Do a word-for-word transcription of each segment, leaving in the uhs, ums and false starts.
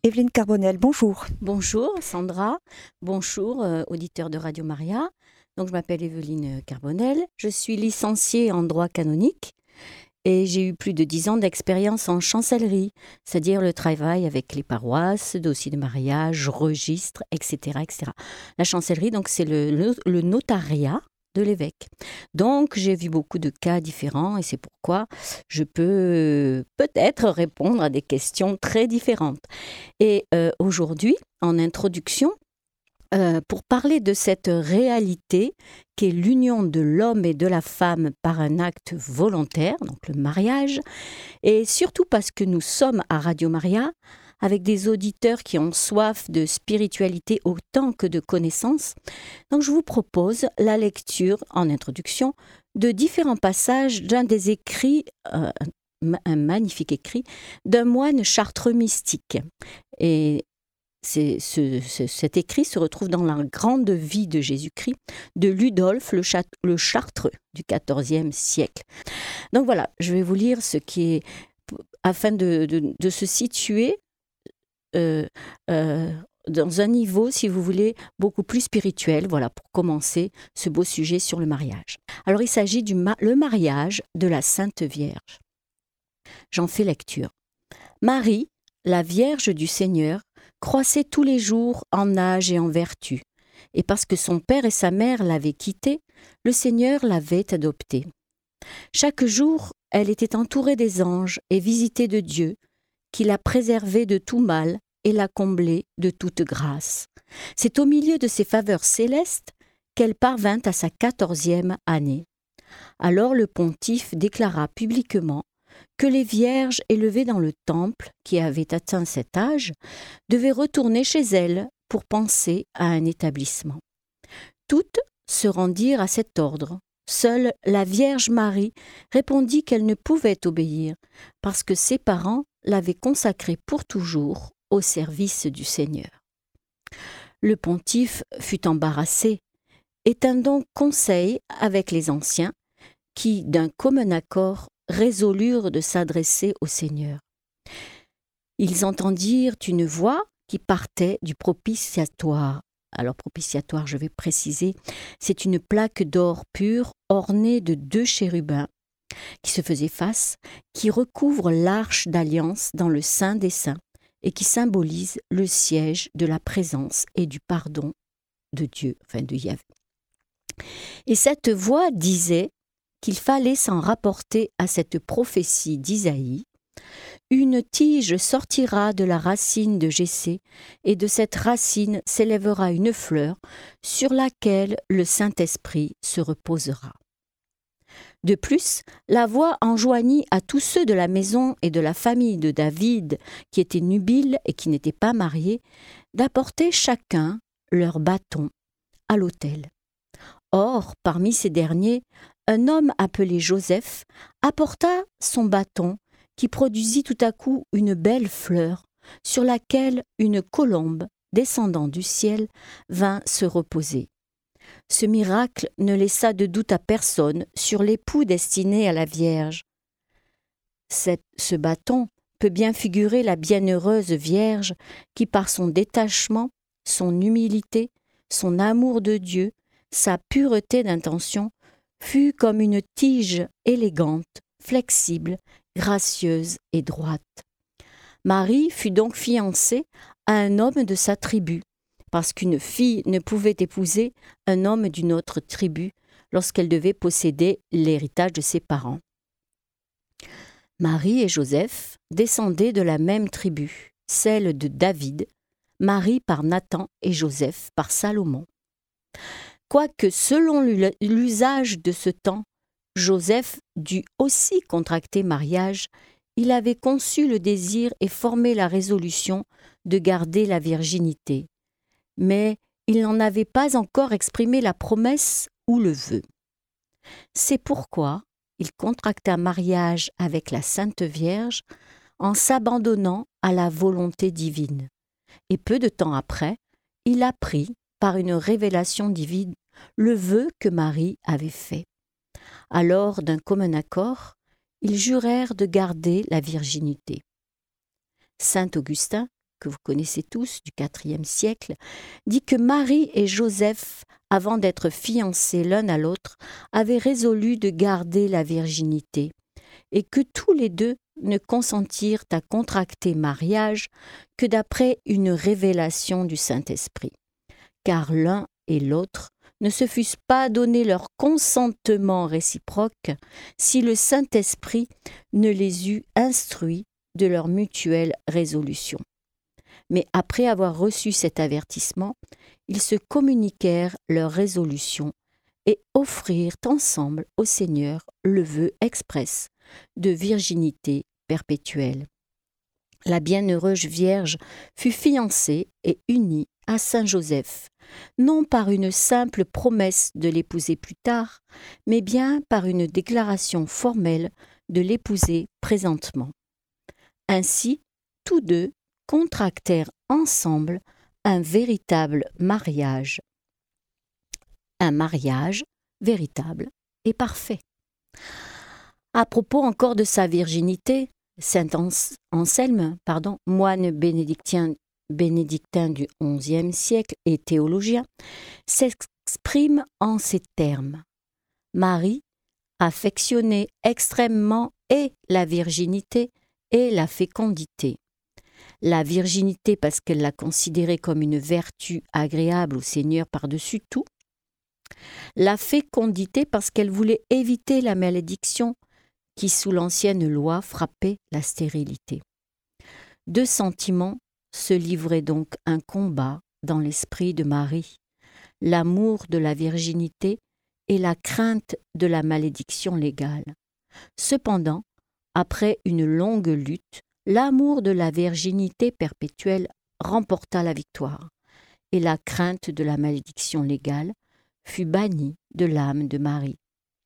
Evelyne Carbonel, bonjour. Bonjour Sandra, bonjour euh, auditeur de Radio Maria. Donc je m'appelle Evelyne Carbonel, je suis licenciée en droit canonique et j'ai eu plus de dix ans d'expérience en chancellerie, c'est-à-dire le travail avec les paroisses, dossiers de mariage, registres, et cetera, et cetera. La chancellerie, donc c'est le, le, le notariat de l'évêque. Donc, j'ai vu beaucoup de cas différents et c'est pourquoi je peux peut-être répondre à des questions très différentes. Et euh, aujourd'hui, en introduction, euh, pour parler de cette réalité qu'est l'union de l'homme et de la femme par un acte volontaire, donc le mariage, et surtout parce que nous sommes à Radio Maria, avec des auditeurs qui ont soif de spiritualité autant que de connaissances. Donc je vous propose la lecture, en introduction, de différents passages d'un des écrits, euh, un magnifique écrit, d'un moine chartreux mystique. Et c'est, ce, ce, cet écrit se retrouve dans la grande vie de Jésus-Christ, de Ludolphe le, Chat, le Chartreux du quatorzième siècle. Donc voilà, je vais vous lire ce qui est, afin de, de, de se situer Euh, euh, dans un niveau, si vous voulez, beaucoup plus spirituel, voilà, pour commencer ce beau sujet sur le mariage. Alors, il s'agit du ma- le mariage de la Sainte Vierge. J'en fais lecture. Marie, la Vierge du Seigneur, croissait tous les jours en âge et en vertu, et parce que son père et sa mère l'avaient quittée, le Seigneur l'avait adoptée. Chaque jour, elle était entourée des anges et visitée de Dieu, qui l'a préservée de tout mal et l'a comblée de toute grâce. C'est au milieu de ces faveurs célestes qu'elle parvint à sa quatorzième année. Alors le pontife déclara publiquement que les vierges élevées dans le temple, qui avaient atteint cet âge, devaient retourner chez elles pour penser à un établissement. Toutes se rendirent à cet ordre. Seule la Vierge Marie répondit qu'elle ne pouvait obéir, parce que ses parents l'avaient consacrée pour toujours au service du Seigneur. Le pontife fut embarrassé et tint donc conseil avec les anciens, qui, d'un commun accord, résolurent de s'adresser au Seigneur. Ils entendirent une voix qui partait du propitiatoire. Alors, propitiatoire, je vais préciser, c'est une plaque d'or pur ornée de deux chérubins qui se faisaient face, qui recouvre l'arche d'alliance dans le Saint des Saints et qui symbolise le siège de la présence et du pardon de Dieu, enfin de Yahvé. Et cette voix disait qu'il fallait s'en rapporter à cette prophétie d'Isaïe. Une tige sortira de la racine de Jessé, et de cette racine s'élèvera une fleur sur laquelle le Saint-Esprit se reposera. De plus, la voix enjoignit à tous ceux de la maison et de la famille de David, qui étaient nubiles et qui n'étaient pas mariés, d'apporter chacun leur bâton à l'autel. Or, parmi ces derniers, un homme appelé Joseph apporta son bâton, qui produisit tout à coup une belle fleur, sur laquelle une colombe, descendant du ciel, vint se reposer. Ce miracle ne laissa de doute à personne sur l'époux destiné à la Vierge. Cette, ce bâton peut bien figurer la bienheureuse Vierge qui, par son détachement, son humilité, son amour de Dieu, sa pureté d'intention, fut comme une tige élégante, flexible, gracieuse et droite. Marie fut donc fiancée à un homme de sa tribu, parce qu'une fille ne pouvait épouser un homme d'une autre tribu lorsqu'elle devait posséder l'héritage de ses parents. Marie et Joseph descendaient de la même tribu, celle de David, Marie par Nathan et Joseph par Salomon. Quoique, selon l'usage de ce temps, Joseph dut aussi contracter mariage, il avait conçu le désir et formé la résolution de garder la virginité. Mais il n'en avait pas encore exprimé la promesse ou le vœu. C'est pourquoi il contracta mariage avec la Sainte Vierge en s'abandonnant à la volonté divine. Et peu de temps après, il apprit, par une révélation divine, le vœu que Marie avait fait. Alors, d'un commun accord, ils jurèrent de garder la virginité. Saint Augustin que vous connaissez tous, du quatrième siècle, dit que Marie et Joseph, avant d'être fiancés l'un à l'autre, avaient résolu de garder la virginité et que tous les deux ne consentirent à contracter mariage que d'après une révélation du Saint-Esprit, car l'un et l'autre ne se fussent pas donné leur consentement réciproque si le Saint-Esprit ne les eût instruits de leur mutuelle résolution. Mais après avoir reçu cet avertissement, ils se communiquèrent leur résolution et offrirent ensemble au Seigneur le vœu express de virginité perpétuelle. La bienheureuse Vierge fut fiancée et unie à Saint Joseph, non par une simple promesse de l'épouser plus tard, mais bien par une déclaration formelle de l'épouser présentement. Ainsi, tous deux contractèrent ensemble un véritable mariage. Un mariage véritable et parfait. À propos encore de sa virginité, Saint Anselme, pardon, moine bénédictien, bénédictin du onzième siècle et théologien, s'exprime en ces termes. Marie affectionnait extrêmement et la virginité et la fécondité. La virginité parce qu'elle la considérait comme une vertu agréable au Seigneur par-dessus tout. La fécondité parce qu'elle voulait éviter la malédiction qui, sous l'ancienne loi, frappait la stérilité. Deux sentiments se livraient donc un combat dans l'esprit de Marie, l'amour de la virginité et la crainte de la malédiction légale. Cependant, après une longue lutte, l'amour de la virginité perpétuelle remporta la victoire, et la crainte de la malédiction légale fut bannie de l'âme de Marie.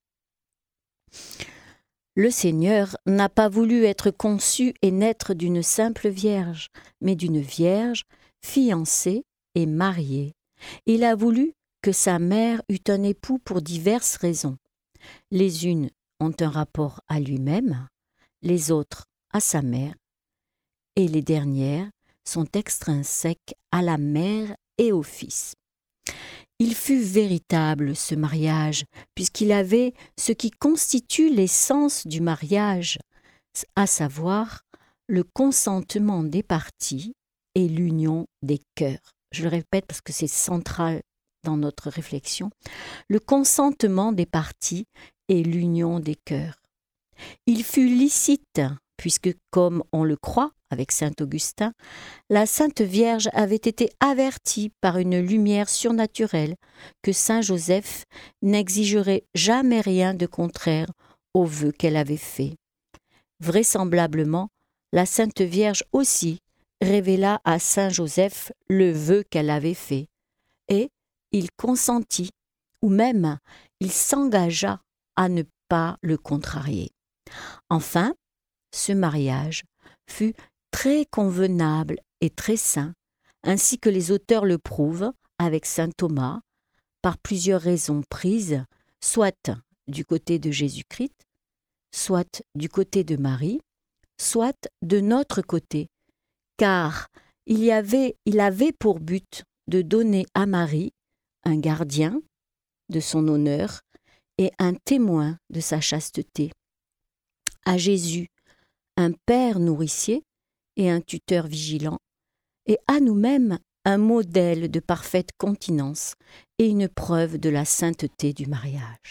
Le Seigneur n'a pas voulu être conçu et naître d'une simple vierge, mais d'une vierge fiancée et mariée. Il a voulu que sa mère eût un époux pour diverses raisons. Les unes ont un rapport à lui-même, les autres à sa mère, et les dernières sont extrinsèques à la mère et au fils. Il fut véritable ce mariage, puisqu'il avait ce qui constitue l'essence du mariage, à savoir le consentement des parties et l'union des cœurs. Je le répète parce que c'est central dans notre réflexion. Le consentement des parties et l'union des cœurs. Il fut licite, puisque, comme on le croit avec saint Augustin, la Sainte Vierge avait été avertie par une lumière surnaturelle que saint Joseph n'exigerait jamais rien de contraire au vœu qu'elle avait fait. Vraisemblablement, la Sainte Vierge aussi révéla à saint Joseph le vœu qu'elle avait fait, et il consentit, ou même il s'engagea à ne pas le contrarier. Enfin, ce mariage fut très convenable et très saint, ainsi que les auteurs le prouvent avec saint Thomas, par plusieurs raisons prises, soit du côté de Jésus-Christ, soit du côté de Marie, soit de notre côté, car il y avait, il avait pour but de donner à Marie un gardien de son honneur et un témoin de sa chasteté, à Jésus un père nourricier et un tuteur vigilant, et à nous-mêmes un modèle de parfaite continence et une preuve de la sainteté du mariage.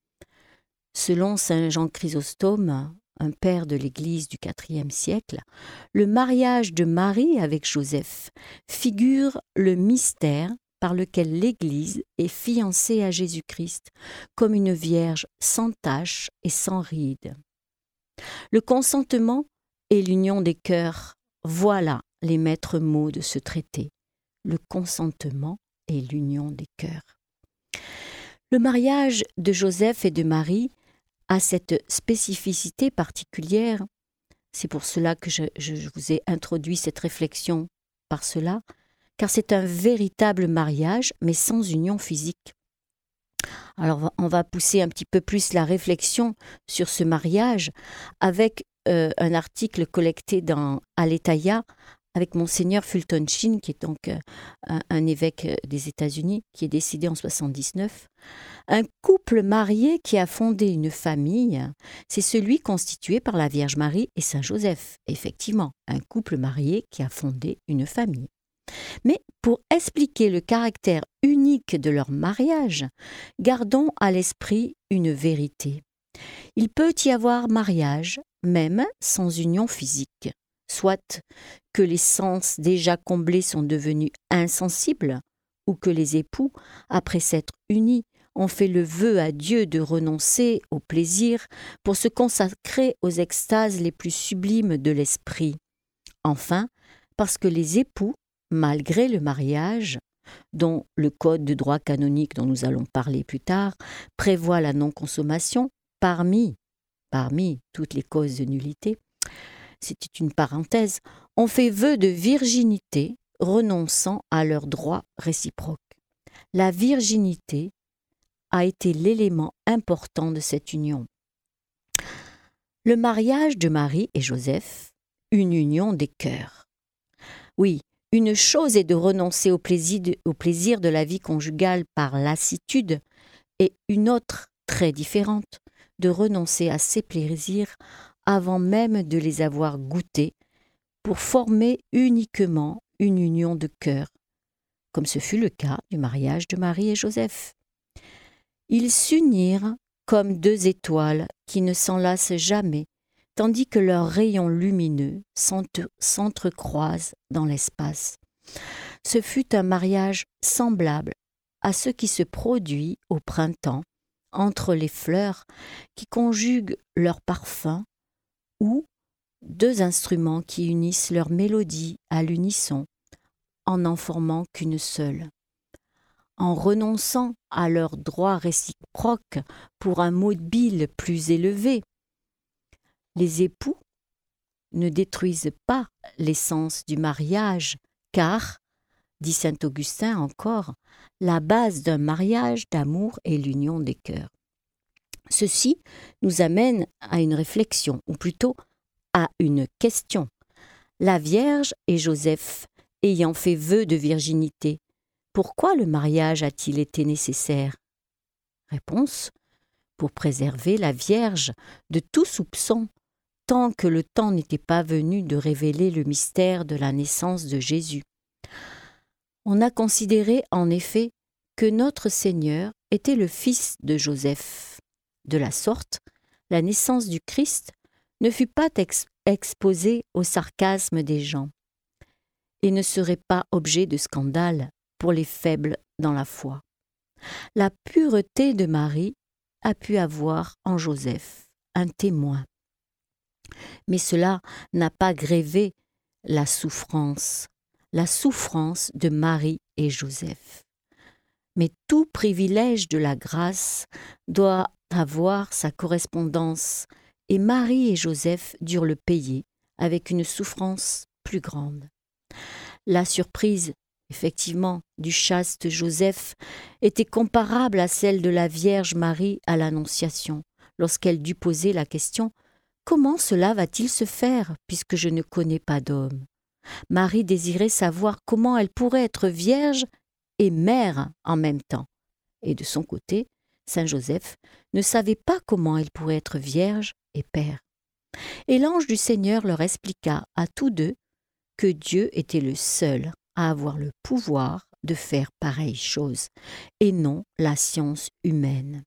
Selon saint Jean Chrysostome, un père de l'Église du quatrième siècle, le mariage de Marie avec Joseph figure le mystère par lequel l'Église est fiancée à Jésus-Christ comme une vierge sans tache et sans ride. Le consentement et l'union des cœurs, voilà les maîtres mots de ce traité. Le consentement et l'union des cœurs. Le mariage de Joseph et de Marie a cette spécificité particulière. C'est pour cela que je, je vous ai introduit cette réflexion par cela, car c'est un véritable mariage, mais sans union physique. Alors, on va pousser un petit peu plus la réflexion sur ce mariage avec euh, un article collecté dans Aletheia avec Monseigneur Fulton Sheen, qui est donc euh, un, un évêque des États-Unis, qui est décédé en soixante-dix-neuf. Un couple marié qui a fondé une famille, c'est celui constitué par la Vierge Marie et Saint Joseph. Effectivement, un couple marié qui a fondé une famille. Mais pour expliquer le caractère unique de leur mariage, gardons à l'esprit une vérité. Il peut y avoir mariage, même sans union physique, soit que les sens déjà comblés sont devenus insensibles, ou que les époux, après s'être unis, ont fait le vœu à Dieu de renoncer au plaisir pour se consacrer aux extases les plus sublimes de l'esprit. Enfin, parce que les époux, malgré le mariage, dont le code de droit canonique dont nous allons parler plus tard, prévoit la non-consommation parmi, parmi toutes les causes de nullité, c'était une parenthèse, ont fait vœu de virginité, renonçant à leurs droits réciproques. La virginité a été l'élément important de cette union. Le mariage de Marie et Joseph, une union des cœurs. Oui, une chose est de renoncer au plaisir de, au plaisir de la vie conjugale par lassitude, et une autre, très différente, de renoncer à ces plaisirs avant même de les avoir goûtés, pour former uniquement une union de cœur, comme ce fut le cas du mariage de Marie et Joseph. Ils s'unirent comme deux étoiles qui ne s'enlacent jamais, tandis que leurs rayons lumineux s'entrecroisent dans l'espace. Ce fut un mariage semblable à ce qui se produit au printemps entre les fleurs qui conjuguent leur parfum, ou deux instruments qui unissent leur mélodie à l'unisson en n'en formant qu'une seule. En renonçant à leurs droits réciproques pour un mobile plus élevé, les époux ne détruisent pas l'essence du mariage, car, dit saint Augustin encore, la base d'un mariage d'amour est l'union des cœurs. Ceci nous amène à une réflexion, ou plutôt à une question. La Vierge et Joseph ayant fait vœu de virginité, pourquoi le mariage a-t-il été nécessaire? Réponse: pour préserver la Vierge de tout soupçon, tant que le temps n'était pas venu de révéler le mystère de la naissance de Jésus. On a considéré en effet que notre Seigneur était le fils de Joseph. De la sorte, la naissance du Christ ne fut pas ex- exposée au sarcasme des gens et ne serait pas objet de scandale pour les faibles dans la foi. La pureté de Marie a pu avoir en Joseph un témoin. Mais cela n'a pas grévé la souffrance, la souffrance de Marie et Joseph. Mais tout privilège de la grâce doit avoir sa correspondance, et Marie et Joseph durent le payer avec une souffrance plus grande. La surprise, effectivement, du chaste Joseph était comparable à celle de la Vierge Marie à l'Annonciation, lorsqu'elle dut poser la question « Comment cela va-t-il se faire, puisque je ne connais pas d'homme ?» Marie désirait savoir comment elle pourrait être vierge et mère en même temps. Et de son côté, saint Joseph ne savait pas comment il pourrait être vierge et père. Et l'ange du Seigneur leur expliqua à tous deux que Dieu était le seul à avoir le pouvoir de faire pareille chose, et non la science humaine.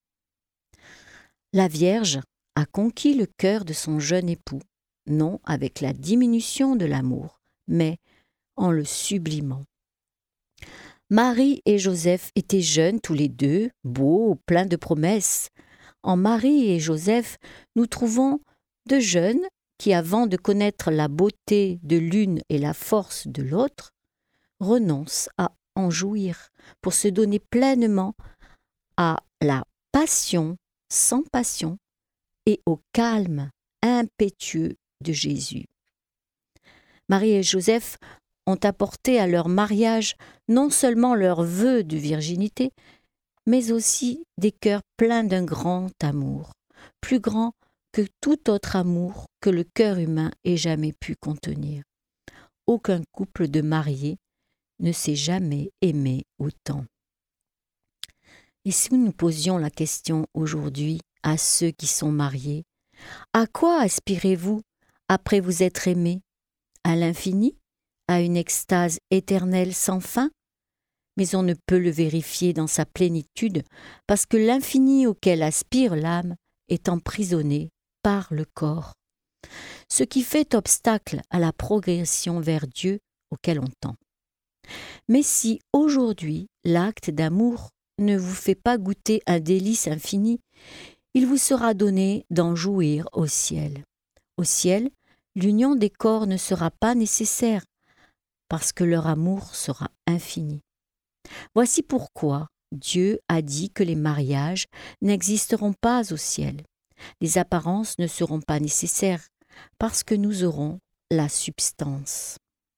La Vierge a conquis le cœur de son jeune époux, non avec la diminution de l'amour, mais en le sublimant. Marie et Joseph étaient jeunes tous les deux, beaux, pleins de promesses. En Marie et Joseph, nous trouvons deux jeunes qui, avant de connaître la beauté de l'une et la force de l'autre, renoncent à en jouir pour se donner pleinement à la passion sans passion et au calme impétueux de Jésus. Marie et Joseph ont apporté à leur mariage non seulement leurs vœux de virginité, mais aussi des cœurs pleins d'un grand amour, plus grand que tout autre amour que le cœur humain ait jamais pu contenir. aucun couple de mariés ne s'est jamais aimé autant. Et si nous nous posions la question aujourd'hui à ceux qui sont mariés, à quoi aspirez-vous après vous être aimés? À l'infini? À une extase éternelle sans fin? Mais on ne peut le vérifier dans sa plénitude parce que l'infini auquel aspire l'âme est emprisonné par le corps, ce qui fait obstacle à la progression vers Dieu auquel on tend. Mais si aujourd'hui l'acte d'amour ne vous fait pas goûter un délice infini, il vous sera donné d'en jouir au ciel. Au ciel, l'union des corps ne sera pas nécessaire parce que leur amour sera infini. Voici pourquoi Dieu a dit que les mariages n'existeront pas au ciel. Les apparences ne seront pas nécessaires parce que nous aurons la substance.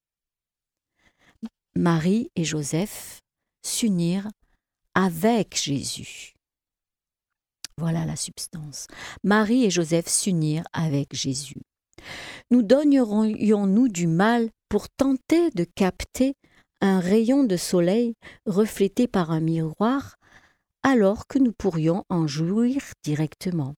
Marie et Joseph s'unirent avec Jésus. Voilà la substance. Marie et Joseph s'unirent avec Jésus. Nous donnerions-nous du mal pour tenter de capter un rayon de soleil reflété par un miroir, alors que nous pourrions en jouir directement.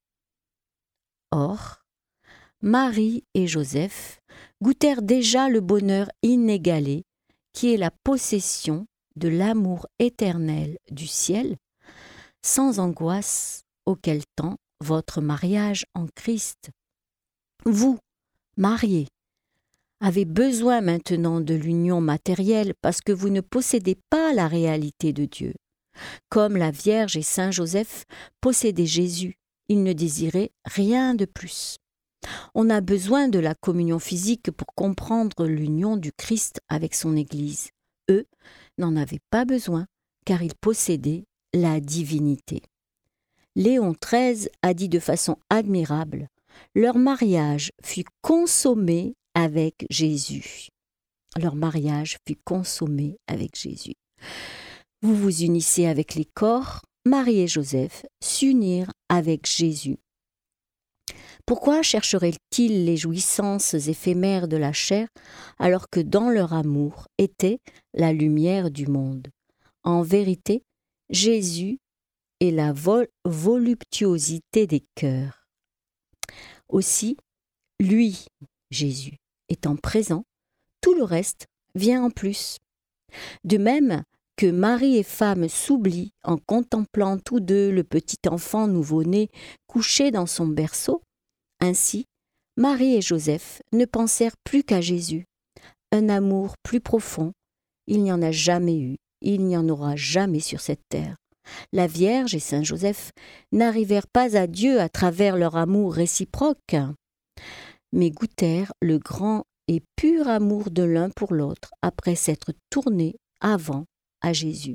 Or, Marie et Joseph goûtèrent déjà le bonheur inégalé qui est la possession de l'amour éternel du ciel, sans angoisse auquel tend votre mariage en Christ. Vous, mariés, avez besoin maintenant de l'union matérielle parce que vous ne possédez pas la réalité de Dieu. Comme la Vierge et Saint Joseph possédaient Jésus, ils ne désiraient rien de plus. On a besoin de la communion physique pour comprendre l'union du Christ avec son Église. Eux n'en avaient pas besoin car ils possédaient la divinité. Léon treize a dit de façon admirable « Leur mariage fut consommé avec Jésus. » Leur mariage fut consommé avec Jésus. Vous vous unissez avec les corps, Marie et Joseph s'unirent avec Jésus. Pourquoi chercheraient-ils les jouissances éphémères de la chair alors que dans leur amour était la lumière du monde? En vérité, Jésus est la vol- voluptuosité des cœurs. Aussi, lui, Jésus, étant présent, tout le reste vient en plus. De même que mari et femme s'oublient en contemplant tous deux le petit enfant nouveau-né couché dans son berceau, ainsi, Marie et Joseph ne pensèrent plus qu'à Jésus. Un amour plus profond, il n'y en a jamais eu, il n'y en aura jamais sur cette terre. La Vierge et Saint Joseph n'arrivèrent pas à Dieu à travers leur amour réciproque, mais goûtèrent le grand et pur amour de l'un pour l'autre après s'être tournés avant à Jésus.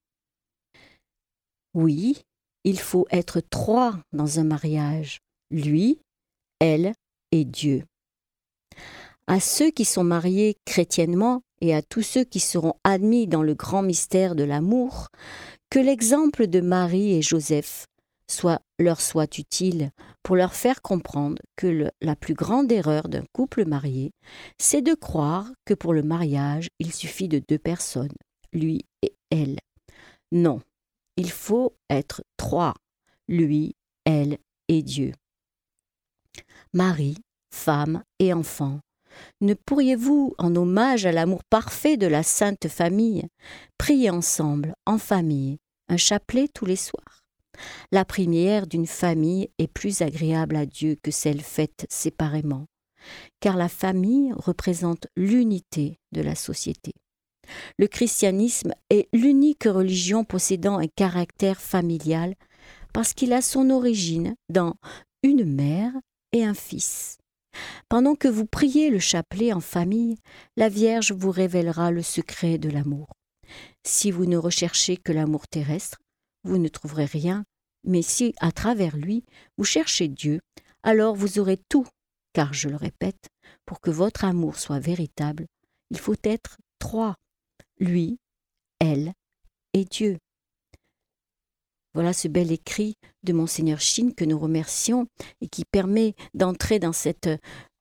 Oui, il faut être trois dans un mariage, lui, elle et Dieu. À ceux qui sont mariés chrétiennement et à tous ceux qui seront admis dans le grand mystère de l'amour, que l'exemple de Marie et Joseph soit, leur soit utile pour leur faire comprendre que le, la plus grande erreur d'un couple marié, c'est de croire que pour le mariage, il suffit de deux personnes, lui et elle. Non, il faut être trois, lui, elle et Dieu. Marie, femme et enfant, ne pourriez-vous, en hommage à l'amour parfait de la Sainte Famille, prier ensemble, en famille, un chapelet tous les soirs? La prière d'une famille est plus agréable à Dieu que celle faite séparément, car la famille représente l'unité de la société. Le christianisme est l'unique religion possédant un caractère familial parce qu'il a son origine dans une mère et un fils. Pendant que vous priez le chapelet en famille, la Vierge vous révélera le secret de l'amour. Si vous ne recherchez que l'amour terrestre, vous ne trouverez rien, mais si, à travers lui, vous cherchez Dieu, alors vous aurez tout, car, je le répète, pour que votre amour soit véritable, il faut être trois, lui, elle et Dieu. Voilà ce bel écrit de Monseigneur Shin que nous remercions et qui permet d'entrer dans cette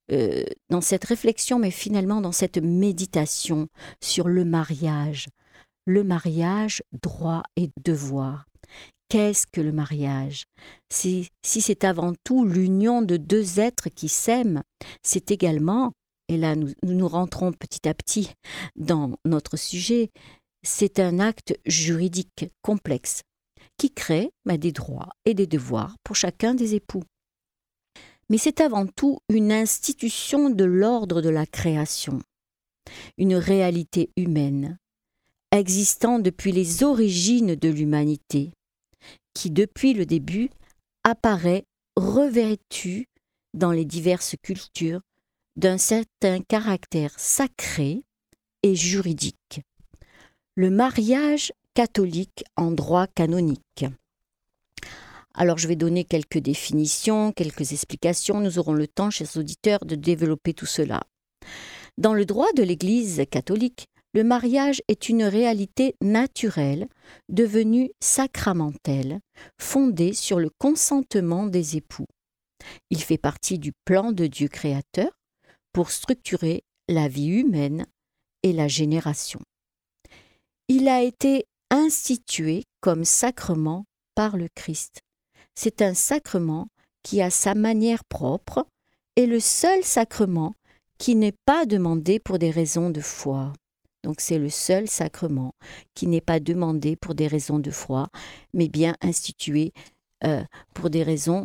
euh, dans cette réflexion, mais finalement dans cette méditation sur le mariage. Le mariage, droit et devoir. Qu'est-ce que le mariage ? Si, si c'est avant tout l'union de deux êtres qui s'aiment, c'est également, et là nous, nous rentrons petit à petit dans notre sujet, c'est un acte juridique complexe qui crée bah, des droits et des devoirs pour chacun des époux. Mais c'est avant tout une institution de l'ordre de la création, une réalité humaine, existant depuis les origines de l'humanité, qui depuis le début apparaît revêtue dans les diverses cultures d'un certain caractère sacré et juridique. Le mariage catholique en droit canonique. Alors je vais donner quelques définitions, quelques explications, nous aurons le temps, chers auditeurs, de développer tout cela. Dans le droit de l'Église catholique, le mariage est une réalité naturelle, devenue sacramentelle, fondée sur le consentement des époux. Il fait partie du plan de Dieu créateur pour structurer la vie humaine et la génération. Il a été institué comme sacrement par le Christ. C'est un sacrement qui a sa manière propre et le seul sacrement qui n'est pas demandé pour des raisons de foi. Donc c'est le seul sacrement qui n'est pas demandé pour des raisons de foi, mais bien institué euh, pour des raisons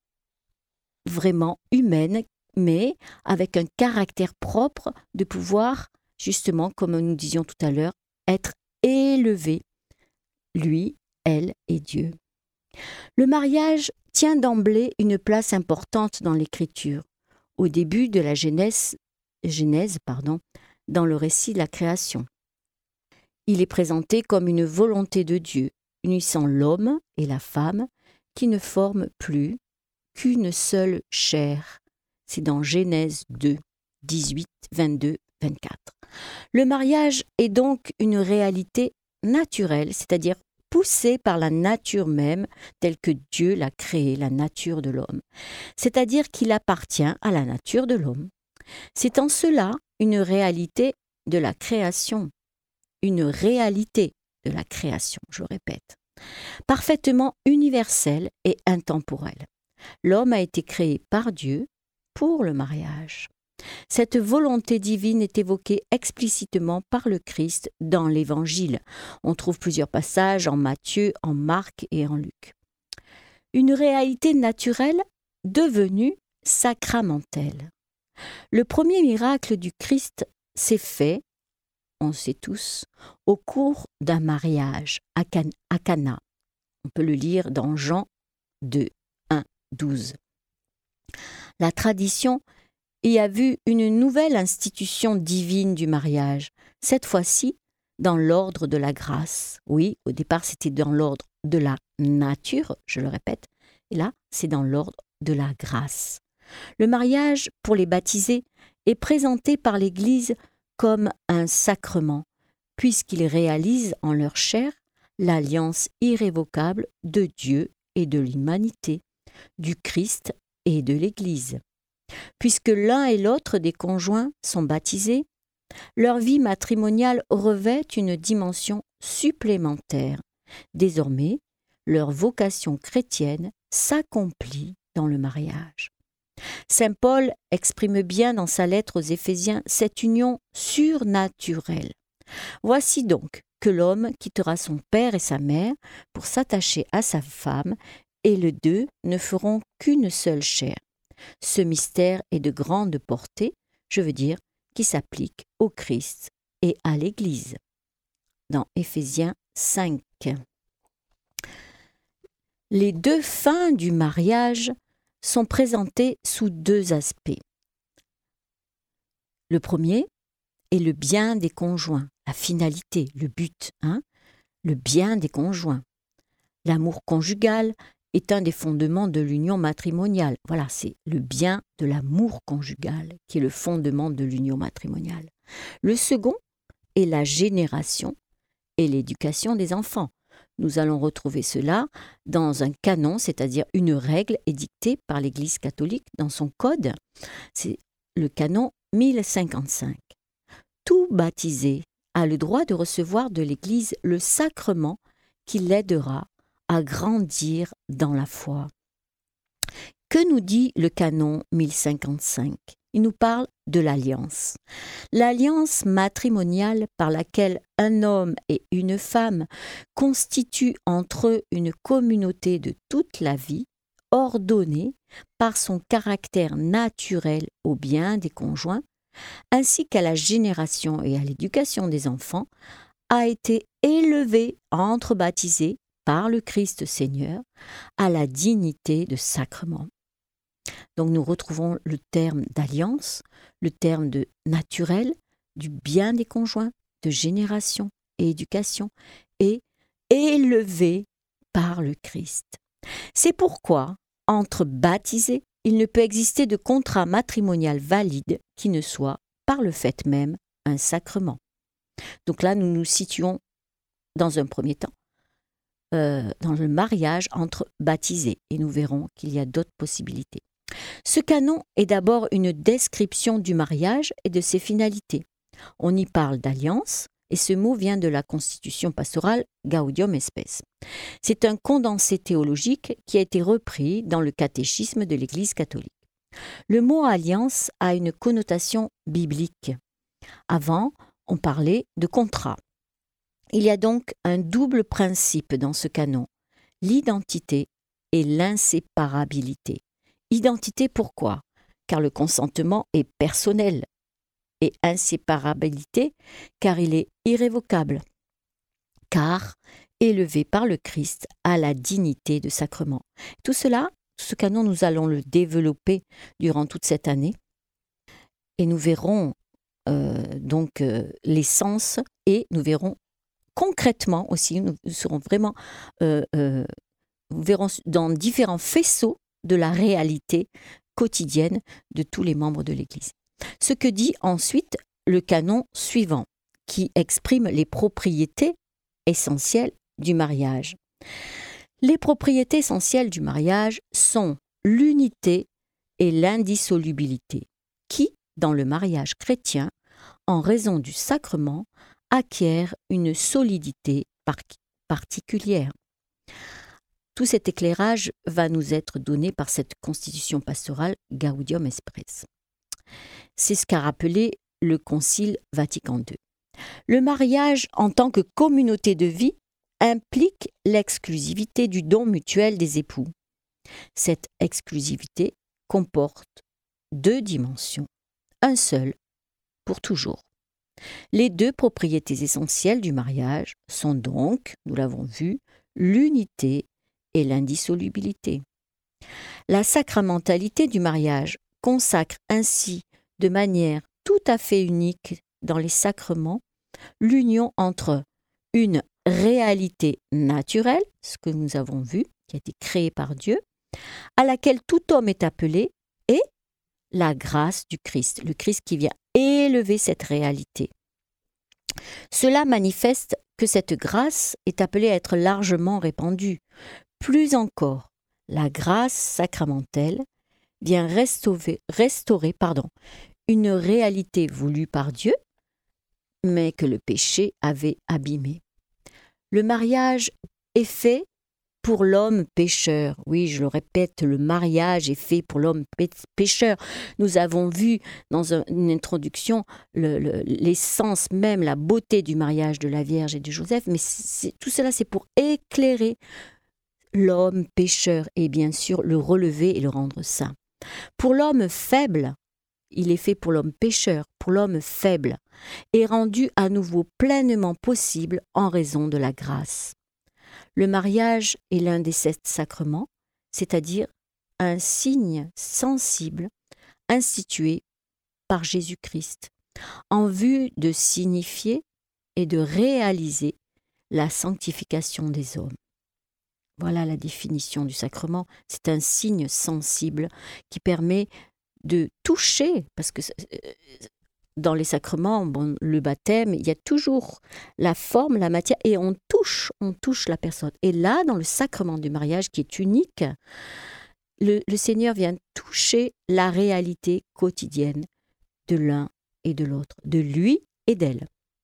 vraiment humaines, mais avec un caractère propre de pouvoir, justement, comme nous disions tout à l'heure, être élevé, lui, elle et Dieu. Le mariage tient d'emblée une place importante dans l'Écriture. Au début de la Genèse, Genèse pardon, dans le récit de la création. Il est présenté comme une volonté de Dieu, unissant l'homme et la femme, qui ne forment plus qu'une seule chair. C'est dans Genèse deux, dix-huit, vingt-deux, vingt-quatre. Le mariage est donc une réalité naturelle, c'est-à-dire poussée par la nature même, telle que Dieu l'a créée, la nature de l'homme. C'est-à-dire qu'il appartient à la nature de l'homme. C'est en cela une réalité de la création, une réalité de la création, je le répète, parfaitement universelle et intemporelle. L'homme a été créé par Dieu pour le mariage. Cette volonté divine est évoquée explicitement par le Christ dans l'Évangile. On trouve plusieurs passages en Matthieu, en Marc et en Luc. Une réalité naturelle devenue sacramentelle. Le premier miracle du Christ s'est fait, on sait tous, au cours d'un mariage à Cana. On peut le lire dans Jean deux, un, douze. La tradition y a vu une nouvelle institution divine du mariage, cette fois-ci dans l'ordre de la grâce. Oui, au départ c'était dans l'ordre de la nature, je le répète, et là c'est dans l'ordre de la grâce. Le mariage, pour les baptisés, est présenté par l'Église comme un sacrement, puisqu'il réalise en leur chair l'alliance irrévocable de Dieu et de l'humanité, du Christ et de l'Église. Puisque l'un et l'autre des conjoints sont baptisés, leur vie matrimoniale revêt une dimension supplémentaire. Désormais, leur vocation chrétienne s'accomplit dans le mariage. Saint Paul exprime bien dans sa lettre aux Éphésiens cette union surnaturelle. Voici donc que l'homme quittera son père et sa mère pour s'attacher à sa femme, et les deux ne feront qu'une seule chair. Ce mystère est de grande portée, je veux dire, qui s'applique au Christ et à l'Église. Dans Éphésiens cinq. Les deux fins du mariage sont présentées sous deux aspects. Le premier est le bien des conjoints, la finalité, le but, hein, le bien des conjoints. L'amour conjugal est un des fondements de l'union matrimoniale. Voilà, c'est le bien de l'amour conjugal qui est le fondement de l'union matrimoniale. Le second est la génération et l'éducation des enfants. Nous allons retrouver cela dans un canon, c'est-à-dire une règle édictée par l'Église catholique dans son code. C'est le canon mille cinquante-cinq. Tout baptisé a le droit de recevoir de l'Église le sacrement qui l'aidera à grandir dans la foi. Que nous dit le canon mille cinquante-cinq ? Il nous parle de l'alliance. L'alliance matrimoniale par laquelle un homme et une femme constituent entre eux une communauté de toute la vie, ordonnée par son caractère naturel au bien des conjoints, ainsi qu'à la génération et à l'éducation des enfants, a été élevée entre baptisés par le Christ Seigneur à la dignité de sacrement. Donc nous retrouvons le terme d'alliance, le terme de naturel, du bien des conjoints, de génération et éducation, et élevé par le Christ. C'est pourquoi, entre baptisés, il ne peut exister de contrat matrimonial valide qui ne soit, par le fait même, un sacrement. Donc là, nous nous situons, dans un premier temps, euh, dans le mariage entre baptisés, et nous verrons qu'il y a d'autres possibilités. Ce canon est d'abord une description du mariage et de ses finalités. On y parle d'alliance, et ce mot vient de la constitution pastorale Gaudium Spes. C'est un condensé théologique qui a été repris dans le catéchisme de l'Église catholique. Le mot alliance a une connotation biblique. Avant, on parlait de contrat. Il y a donc un double principe dans ce canon, l'identité et l'inséparabilité. Identité pourquoi ? Car le consentement est personnel, et inséparabilité car il est irrévocable, car élevé par le Christ à la dignité de sacrement. Tout cela, ce canon, nous allons le développer durant toute cette année, et nous verrons euh, donc euh, l'essence, et nous verrons concrètement aussi, nous serons vraiment, euh, euh, nous verrons dans différents faisceaux de la réalité quotidienne de tous les membres de l'Église. Ce que dit ensuite le canon suivant, qui exprime les propriétés essentielles du mariage. Les propriétés essentielles du mariage sont l'unité et l'indissolubilité, qui, dans le mariage chrétien, en raison du sacrement, acquièrent une solidité par- particulière. Tout cet éclairage va nous être donné par cette constitution pastorale Gaudium Spes. C'est ce qu'a rappelé le Concile Vatican deux. Le mariage en tant que communauté de vie implique l'exclusivité du don mutuel des époux. Cette exclusivité comporte deux dimensions, un seul pour toujours. Les deux propriétés essentielles du mariage sont donc, nous l'avons vu, l'unité et l'indissolubilité. La sacramentalité du mariage consacre ainsi de manière tout à fait unique dans les sacrements l'union entre une réalité naturelle, ce que nous avons vu, qui a été créée par Dieu, à laquelle tout homme est appelé, et la grâce du Christ, le Christ qui vient élever cette réalité. Cela manifeste que cette grâce est appelée à être largement répandue. Plus encore, la grâce sacramentelle vient restaurer, restaurer pardon, une réalité voulue par Dieu, mais que le péché avait abîmée. Le mariage est fait pour l'homme pécheur. Oui, je le répète, le mariage est fait pour l'homme pécheur. Nous avons vu dans un, une introduction le, le, l'essence même, la beauté du mariage de la Vierge et de Joseph, mais c'est, tout cela, c'est pour éclairer l'homme pécheur et bien sûr le relever et le rendre saint. Pour l'homme faible, il est fait pour l'homme pécheur, pour l'homme faible, et rendu à nouveau pleinement possible en raison de la grâce. Le mariage est l'un des sept sacrements, c'est-à-dire un signe sensible institué par Jésus-Christ, en vue de signifier et de réaliser la sanctification des hommes. Voilà la définition du sacrement. C'est un signe sensible qui permet de toucher, parce que dans les sacrements, bon, le baptême, il y a toujours la forme, la matière, et on touche, on touche la personne. Et là, dans le sacrement du mariage, qui est unique, le, le Seigneur vient toucher la réalité quotidienne de l'un et de l'autre, de lui et d'elle.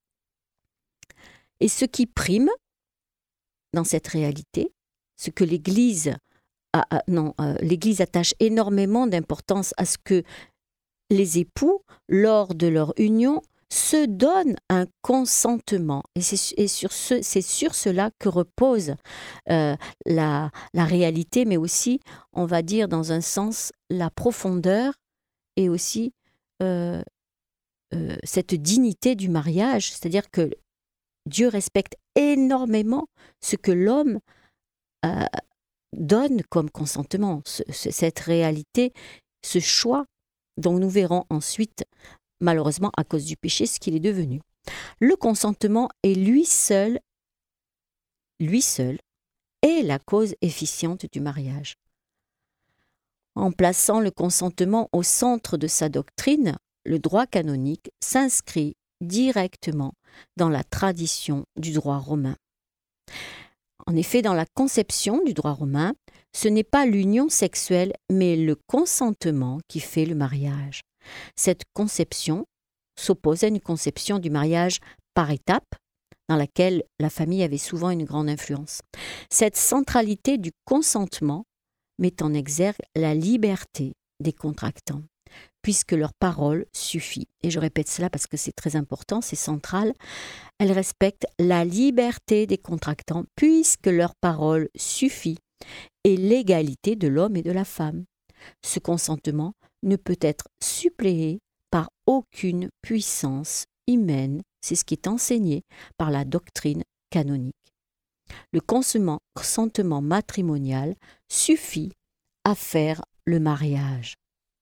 Et ce qui prime dans cette réalité, ce que l'Église, a, a, non, euh, l'Église attache énormément d'importance à ce que les époux, lors de leur union, se donnent un consentement. Et c'est, et sur ce, c'est sur cela que repose euh, la, la réalité, mais aussi, on va dire dans un sens, la profondeur et aussi euh, euh, cette dignité du mariage. C'est-à-dire que Dieu respecte énormément ce que l'homme euh, donne comme consentement, ce, ce, cette réalité, ce choix dont nous verrons ensuite, malheureusement à cause du péché, ce qu'il est devenu. Le consentement est lui seul, lui seul, est la cause efficiente du mariage. En plaçant le consentement au centre de sa doctrine, le droit canonique s'inscrit directement dans la tradition du droit romain. En effet, dans la conception du droit romain, ce n'est pas l'union sexuelle, mais le consentement qui fait le mariage. Cette conception s'oppose à une conception du mariage par étapes, dans laquelle la famille avait souvent une grande influence. Cette centralité du consentement met en exergue la liberté des contractants, puisque leur parole suffit. Et je répète cela parce que c'est très important, c'est central. Elle respecte la liberté des contractants, puisque leur parole suffit, et l'égalité de l'homme et de la femme. Ce consentement ne peut être suppléé par aucune puissance humaine. C'est ce qui est enseigné par la doctrine canonique. Le consentement matrimonial suffit à faire le mariage.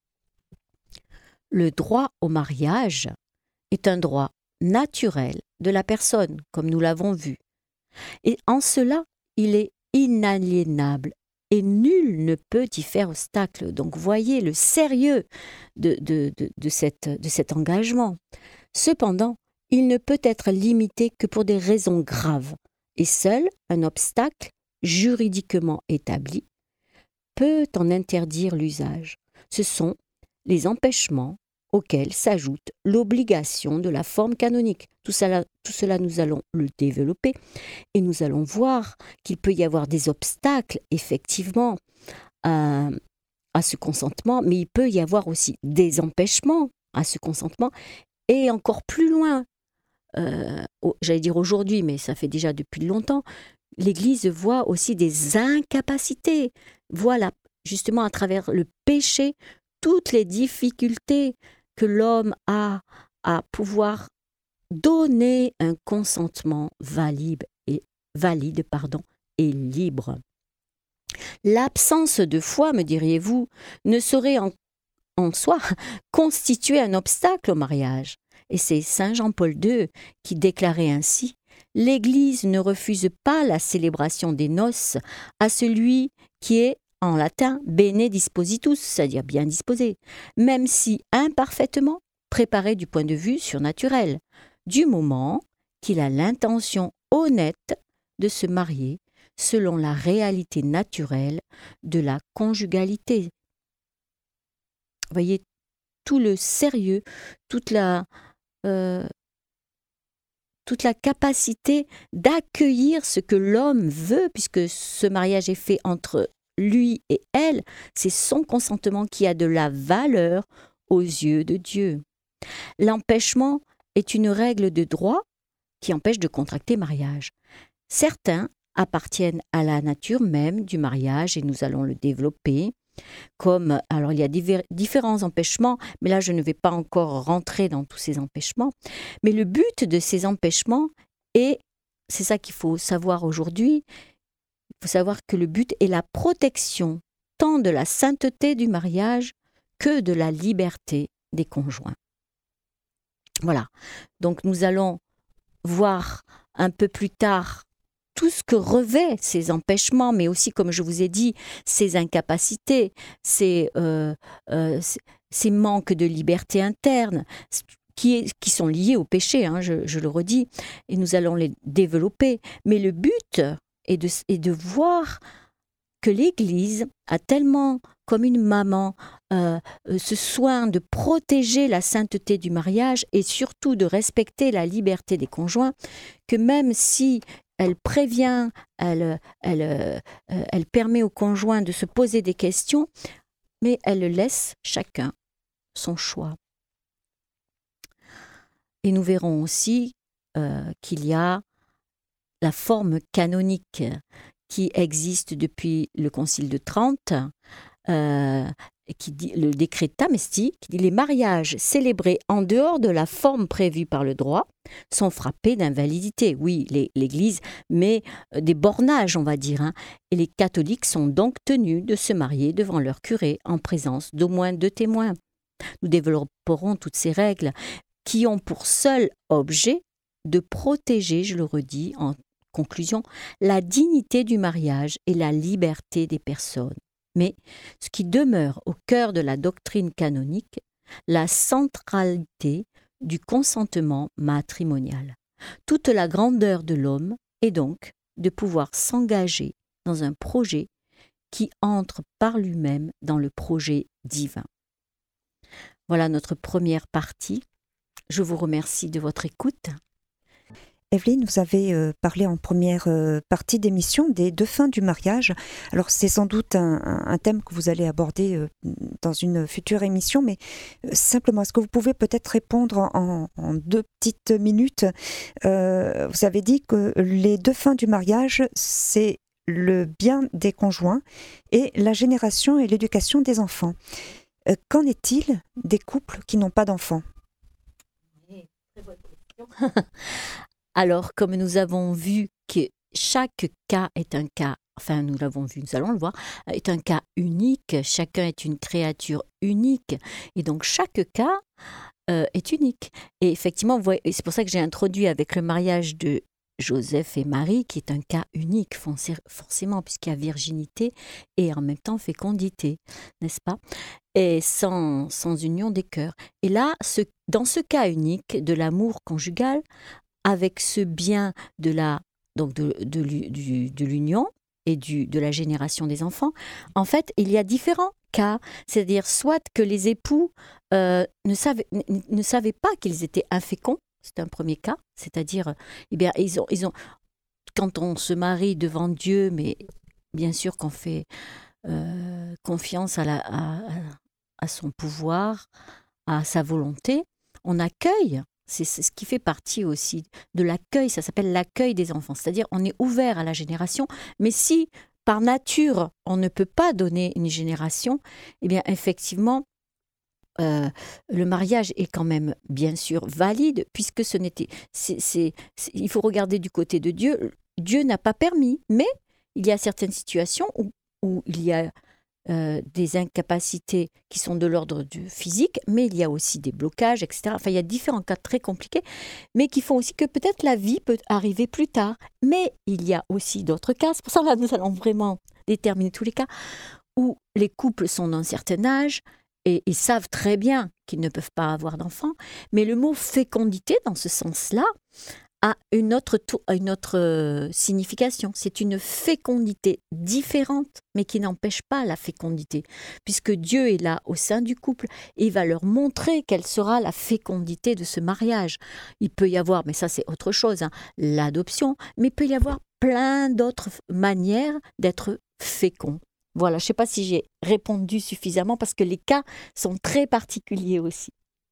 Le droit au mariage est un droit naturel de la personne, comme nous l'avons vu. Et en cela, il est inaliénable et nul ne peut y faire obstacle. Donc voyez le sérieux de, de, de, de, cette, de cet engagement. Cependant, il ne peut être limité que pour des raisons graves, et seul un obstacle juridiquement établi peut en interdire l'usage. Ce sont les empêchements auxquels s'ajoute l'obligation de la forme canonique. Tout cela, tout cela, nous allons le développer et nous allons voir qu'il peut y avoir des obstacles, effectivement, à, à ce consentement, mais il peut y avoir aussi des empêchements à ce consentement et encore plus loin, euh, j'allais dire aujourd'hui, mais ça fait déjà depuis longtemps, l'Église voit aussi des incapacités, voit la, justement à travers le péché toutes les difficultés que l'homme a à pouvoir donner un consentement valide et, valide, pardon, et libre. L'absence de foi, me diriez-vous, ne saurait en, en soi constituer un obstacle au mariage. Et c'est saint Jean-Paul deux qui déclarait ainsi « L'Église ne refuse pas la célébration des noces à celui qui est en latin « bene dispositus », c'est-à-dire bien disposé, même si imparfaitement préparé du point de vue surnaturel, du moment qu'il a l'intention honnête de se marier selon la réalité naturelle de la conjugalité. Vous voyez tout le sérieux, toute la, euh, toute la capacité d'accueillir ce que l'homme veut, puisque ce mariage est fait entre lui et elle, c'est son consentement qui a de la valeur aux yeux de Dieu. L'empêchement est une règle de droit qui empêche de contracter mariage. Certains appartiennent à la nature même du mariage et nous allons le développer. Comme, alors il y a diver, différents empêchements, mais là je ne vais pas encore rentrer dans tous ces empêchements. Mais le but de ces empêchements est, c'est ça qu'il faut savoir aujourd'hui, il faut savoir que le but est la protection tant de la sainteté du mariage que de la liberté des conjoints. Voilà, donc nous allons voir un peu plus tard tout ce que revêt ces empêchements, mais aussi, comme je vous ai dit, ces incapacités, ces, euh, euh, ces manques de liberté interne, qui, est, qui sont liés au péché, hein, je, je le redis, et nous allons les développer. Mais le but est de, est de voir que l'Église a tellement comme une maman, euh, euh, ce soin de protéger la sainteté du mariage et surtout de respecter la liberté des conjoints, que même si elle prévient, elle, elle, euh, elle permet aux conjoints de se poser des questions, mais elle laisse chacun son choix. Et nous verrons aussi euh, qu'il y a la forme canonique qui existe depuis le Concile de Trente, euh, qui dit, le décret Tamesti, qui dit les mariages célébrés en dehors de la forme prévue par le droit sont frappés d'invalidité. Oui, les, l'Église met des bornages, on va dire, hein, et les catholiques sont donc tenus de se marier devant leur curé en présence d'au moins deux témoins. Nous développerons toutes ces règles qui ont pour seul objet de protéger, je le redis en conclusion, la dignité du mariage et la liberté des personnes. Mais ce qui demeure au cœur de la doctrine canonique, la centralité du consentement matrimonial. Toute la grandeur de l'homme est donc de pouvoir s'engager dans un projet qui entre par lui-même dans le projet divin. Voilà notre première partie. Je vous remercie de votre écoute. Evelyne, vous avez euh, parlé en première euh, partie d'émission des deux fins du mariage. Alors c'est sans doute un, un thème que vous allez aborder euh, dans une future émission, mais euh, simplement, est-ce que vous pouvez peut-être répondre en, en deux petites minutes? euh, Vous avez dit que les deux fins du mariage, c'est le bien des conjoints et la génération et l'éducation des enfants. Euh, qu'en est-il des couples qui n'ont pas d'enfants? Oui, très bonne question. Alors, comme nous avons vu que chaque cas est un cas, enfin nous l'avons vu, nous allons le voir, est un cas unique, chacun est une créature unique, et donc chaque cas euh, est unique. Et effectivement, vous voyez, c'est pour ça que j'ai introduit avec le mariage de Joseph et Marie, qui est un cas unique, forcément, puisqu'il y a virginité et en même temps fécondité, n'est-ce pas? Et sans, sans union des cœurs. Et là, ce, dans ce cas unique de l'amour conjugal, avec ce bien de la donc de, de, de, de l'union et du, de la génération des enfants, en fait, il y a différents cas. C'est-à-dire soit que les époux euh, ne, savaient, ne, ne savaient pas qu'ils étaient inféconds, c'est un premier cas, c'est-à-dire, eh bien, ils ont, ils ont, quand on se marie devant Dieu, mais bien sûr qu'on fait euh, confiance à, la, à, à son pouvoir, à sa volonté, on accueille. C'est ce qui fait partie aussi de l'accueil, ça s'appelle l'accueil des enfants, c'est-à-dire on est ouvert à la génération, mais si par nature on ne peut pas donner une génération, eh bien effectivement euh, le mariage est quand même bien sûr valide, puisque ce n'était, c'est, c'est, c'est, il faut regarder du côté de Dieu, Dieu n'a pas permis, mais il y a certaines situations où, où il y a Euh, des incapacités qui sont de l'ordre du physique, mais il y a aussi des blocages, et cetera. Enfin, il y a différents cas très compliqués, mais qui font aussi que peut-être la vie peut arriver plus tard. Mais il y a aussi d'autres cas, c'est pour ça que là, nous allons vraiment déterminer tous les cas, où les couples sont d'un certain âge et ils savent très bien qu'ils ne peuvent pas avoir d'enfants, mais le mot fécondité, dans ce sens-là, a une autre, une autre euh, signification. C'est une fécondité différente, mais qui n'empêche pas la fécondité, puisque Dieu est là au sein du couple et il va leur montrer quelle sera la fécondité de ce mariage. Il peut y avoir, mais ça c'est autre chose, hein, l'adoption, mais il peut y avoir plein d'autres manières d'être fécond. Voilà, je ne sais pas si j'ai répondu suffisamment, parce que les cas sont très particuliers aussi.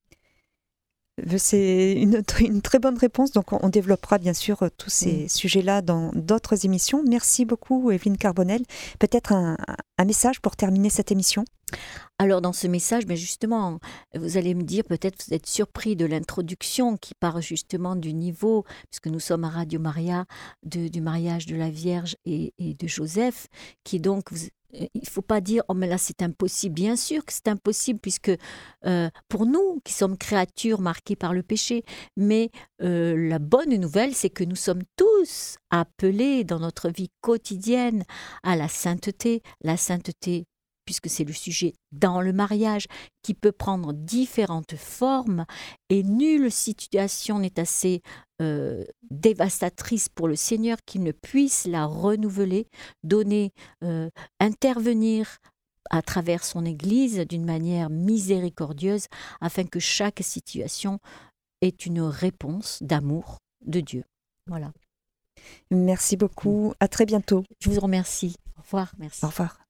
C'est une, une très bonne réponse, donc on développera bien sûr tous ces mmh. sujets-là dans d'autres émissions. Merci beaucoup Evelyne Carbonel. Peut-être un, un message pour terminer cette émission? Alors dans ce message, mais justement, vous allez me dire, peut-être vous êtes surpris de l'introduction qui part justement du niveau, puisque nous sommes à Radio Maria, de, du mariage de la Vierge et, et de Joseph, qui donc... Vous, il ne faut pas dire « Oh, mais là, c'est impossible ». Bien sûr que c'est impossible, puisque euh, pour nous, qui sommes créatures marquées par le péché, mais euh, la bonne nouvelle, c'est que nous sommes tous appelés dans notre vie quotidienne à la sainteté. La sainteté, puisque c'est le sujet dans le mariage, qui peut prendre différentes formes, et nulle situation n'est assez euh, dévastatrice pour le Seigneur qu'il ne puisse la renouveler, donner, euh, intervenir à travers son Église d'une manière miséricordieuse afin que chaque situation ait une réponse d'amour de Dieu. Voilà. Merci beaucoup. À très bientôt. Je vous remercie. Au revoir. Merci. Au revoir.